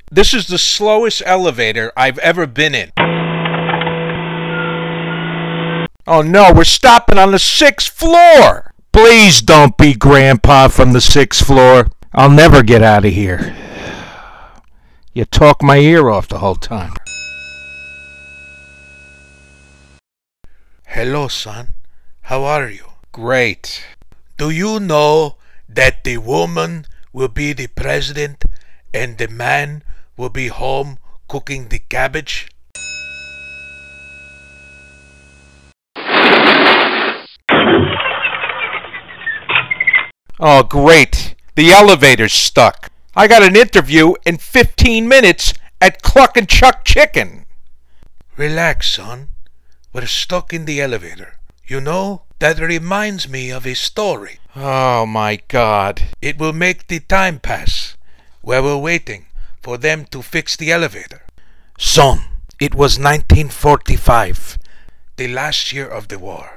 This is the slowest elevator I've ever been in. Oh no, we're stopping on the 6th floor! Please don't be Grandpa from the 6th floor. I'll never get out of here. You talk my ear off the whole time. Hello, son. How are you? Great. Do you know that the woman will be the president and the man will be home cooking the cabbage? Oh, great. The elevator's stuck. I got an interview in 15 minutes at Cluck and Chuck Chicken. Relax, son. We're stuck in the elevator. You know, that reminds me of a story. Oh, my God. It will make the time pass while we're waiting for them to fix the elevator. Son, it was 1945, the last year of the war.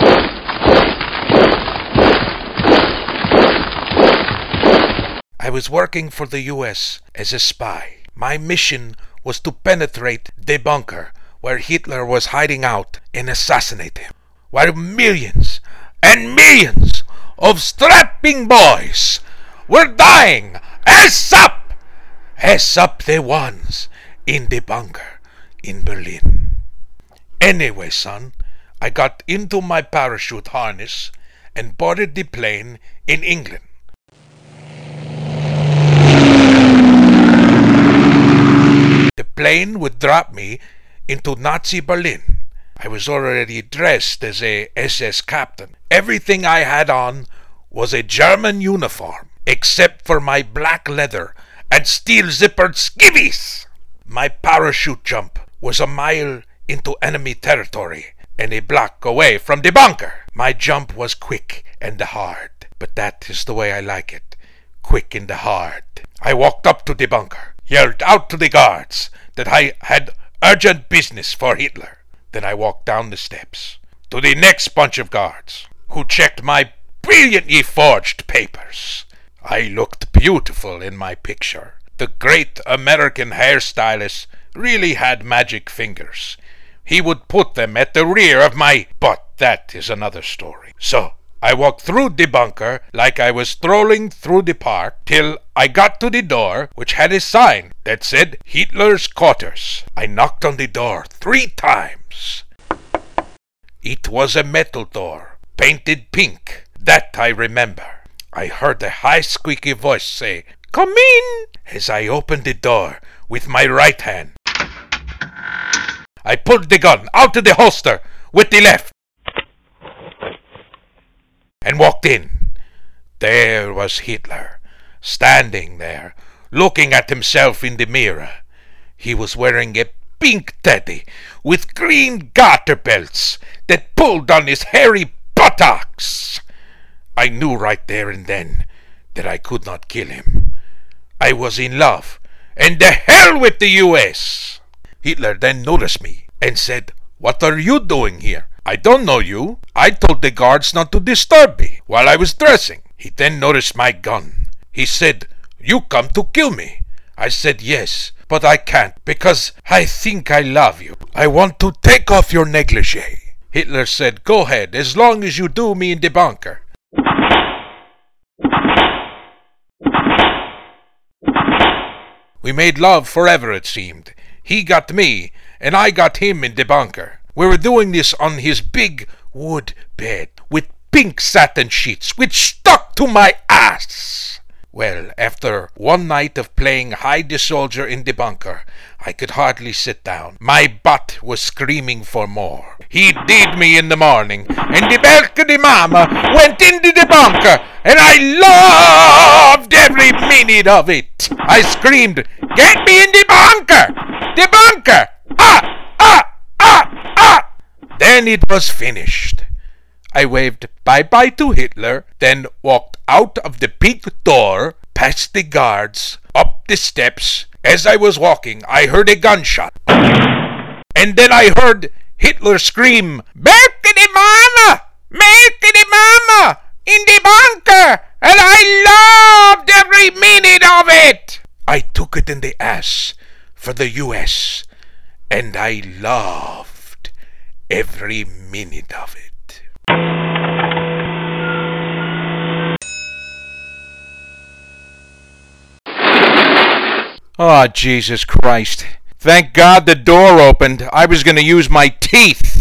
I was working for the U.S. as a spy. My mission was to penetrate the bunker where Hitler was hiding out and assassinate him, while millions and millions of strapping boys were dying. Ass up the ones in the bunker in Berlin. Anyway, son, I got into my parachute harness and boarded the plane in England. The plane would drop me into Nazi Berlin. I was already dressed as a SS captain. Everything I had on was a German uniform, except for my black leather and steel-zippered skivvies. My parachute jump was a mile into enemy territory and a block away from the bunker. My jump was quick and hard, but that is the way I like it, quick and hard. I walked up to the bunker, yelled out to the guards that I had urgent business for Hitler. Then I walked down the steps to the next bunch of guards, who checked my brilliantly forged papers. I looked beautiful in my picture. The great American hairstylist really had magic fingers. He would put them at the rear of my... But that is another story. So, I walked through the bunker like I was strolling through the park till I got to the door, which had a sign that said Hitler's quarters. I knocked on the door 3 times. It was a metal door, painted pink. That I remember. I heard a high squeaky voice say, "Come in," as I opened the door with my right hand. I pulled the gun out of the holster with the left and walked in. There was Hitler, standing there, looking at himself in the mirror. He was wearing a pink teddy with green garter belts that pulled on his hairy buttocks. I knew right there and then that I could not kill him. I was in love, and the hell with the U.S. Hitler then noticed me and said, "What are you doing here? I don't know you. I told the guards not to disturb me while I was dressing." He then noticed my gun. He said, "You come to kill me." I said, "Yes, but I can't because I think I love you. I want to take off your negligee." Hitler said, "Go ahead, as long as you do me in the bunker." We made love forever, it seemed. He got me, and I got him in the bunker. We were doing this on his big wood bed with pink satin sheets, which stuck to my ass. Well, after one night of playing hide the soldier in the bunker, I could hardly sit down. My butt was screaming for more. He did me in the morning, and the balcony mama went into the bunker, and I loved every minute of it. I screamed, "Get me in the bunker! The bunker! Ah! Ah! Ah! Ah!" Then it was finished. I waved bye-bye to Hitler, then walked out of the pink door, past the guards, up the steps. As I was walking, I heard a gunshot. And then I heard Hitler scream, "Balcony mama! Balcony mama! In the bunker! And I loved every minute of it!" I took it in the ass for the U.S., and I loved every minute of it. Oh, Jesus Christ. Thank God the door opened. I was going to use my teeth.